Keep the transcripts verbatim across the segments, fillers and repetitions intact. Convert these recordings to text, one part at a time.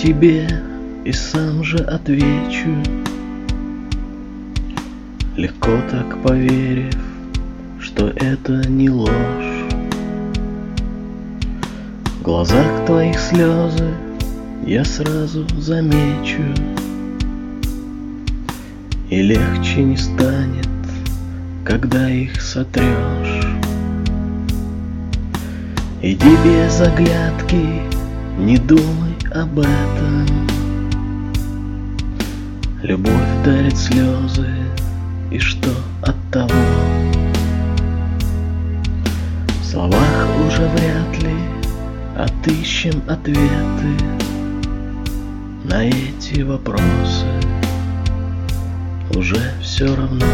тебе и сам же отвечу, легко так поверив, что это не ложь. В глазах твоих слезы я сразу замечу, и легче не станет, когда их сотрешь. Иди без оглядки, не думай об этом. Любовь дарит слезы, и что от того? В словах уже вряд ли отыщем ответы на эти вопросы. Уже все равно.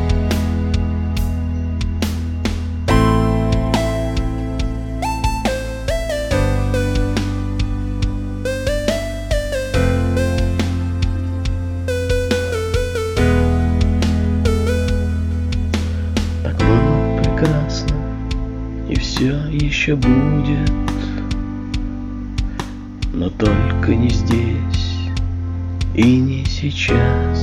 Так было прекрасно, и все еще будет, но только не здесь и не сейчас.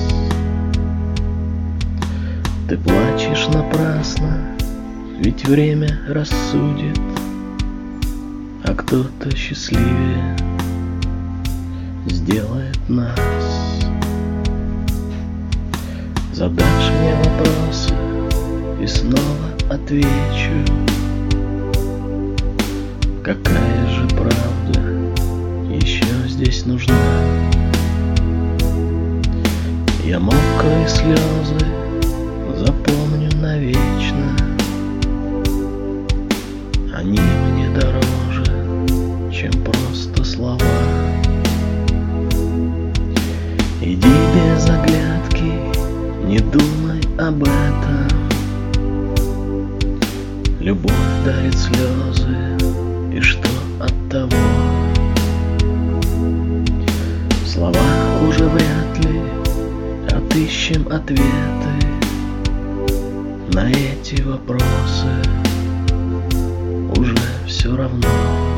Ты плачешь напрасно, ведь время рассудит, а кто-то счастливее сделает нас. Задашь мне вопросы, и снова отвечу, какая же правда еще здесь нужна. Я мокрые слезы запомню навечно, они мне дороже, чем просто слова. Иди без оглядки, не думай об этом. Любовь дарит слезы, и что от того? В словах уже вряд ли отыщем ответы на эти вопросы. Уже все равно.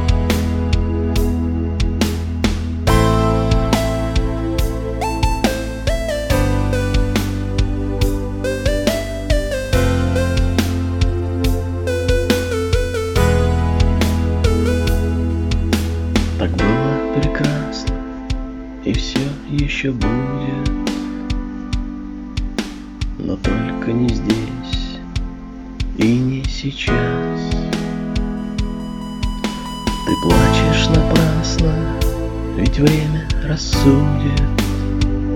Так было прекрасно, и все еще будет, но только не здесь и не сейчас. Ты плачешь напрасно, ведь время рассудит,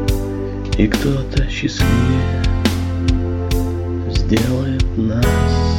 и кто-то счастливее сделает нас.